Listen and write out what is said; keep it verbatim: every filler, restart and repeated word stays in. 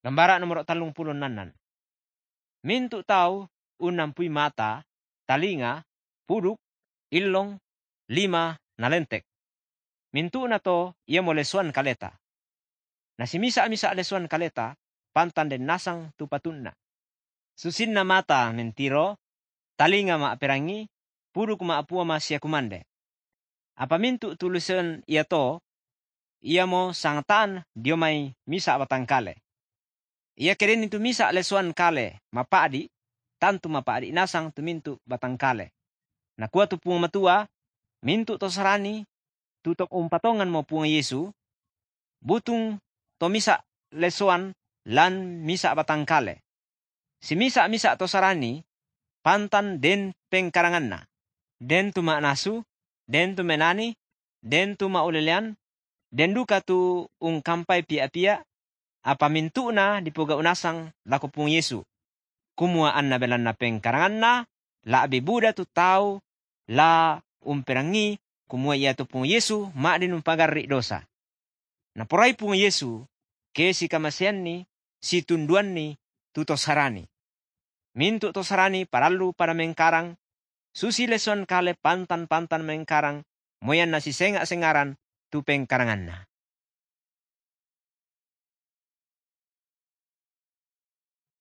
Gambara nomor talung puluh nanan. Mintu tau unam pui mata, talinga, puduk, ilong, lima nalentek. Mintu na to ia mo lesuan kaleta. Na si misa-misa lesuan kaleta, pantan den nasang tu patunna. Susin na mata mentiro, talinga ma perangi, puduk ma apua ma siya kumande. Apa mintu tulusan ia to, ia mo sangtaan dio may misa batang kale. Ia keren itu misa lesuan kale, mapaadi, tantu mapaadi nasang tu mintu batang kale. Nakua tu punga matua, mintu to sarani, tutok umpatongan mo punga Yesu, butung to misa lesuan lan misa batang kale. Si misa-misa to sarani, pantan den pengkarangan na, den tu nasu, den tu menani, den tu maulelian, den duka tu ung kampai pia-pia, apa mintu na dipuga unasang lako pung Yesu. Kumuaan na belan na pengkarangan na, la abibuda tu tau, la umperangi, kumua ia tu pung Yesu, ma din umpagarri dosa. Naporay pung Yesu, ke si kamasian ni, si tunduan ni, tuto sarani. Mintu to sarani paralu para mengkarang, susi leson kale pantan-pantan mengkarang, moyan na si senga-sengaran tu pengkarangan na.